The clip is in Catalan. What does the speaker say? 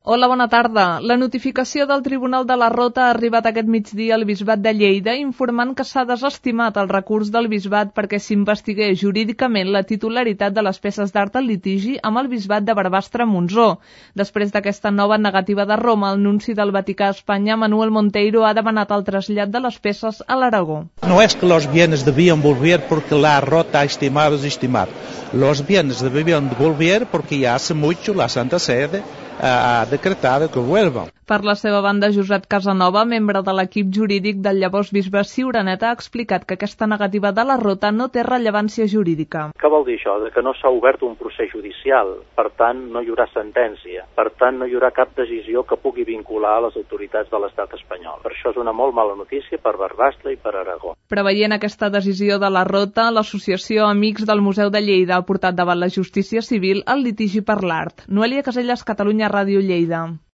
Hola, bona tarda. La notificació del Tribunal de la Rota ha arribat aquest migdia al Bisbat de Lleida informant que s'ha desestimat el recurs del Bisbat perquè s'investigués jurídicament la titularitat de les peces d'art al litigi amb el Bisbat de Barbastre-Montsó. Després d'aquesta nova negativa de Roma, el nunci del Vaticà a Espanya, Manuel Monteiro, ha demanat el trasllat de les peces a l'Aragó. No es que los bienes debían volver porque la Rota ha estimado desestimar. Los bienes debían volver porque ya hace mucho la Santa Sede ha decretado que vuelvan. Per la seva banda, Josep Casanova, membre de l'equip jurídic del llavors bisbe Ciuraneta, ha explicat que aquesta negativa de la Rota no té rellevància jurídica. Què vol dir això? Que no s'ha obert un procés judicial, per tant no hi haurà sentència, per tant no hi haurà cap decisió que pugui vincular a les autoritats de l'estat espanyol. Per això és una molt mala notícia per Barbastre i per Aragó. Preveient aquesta decisió de la Rota, l'associació Amics del Museu de Lleida ha portat davant la justícia civil el litigi per l'art. Noelia Casellas, Catalunya Ràdio, Lleida.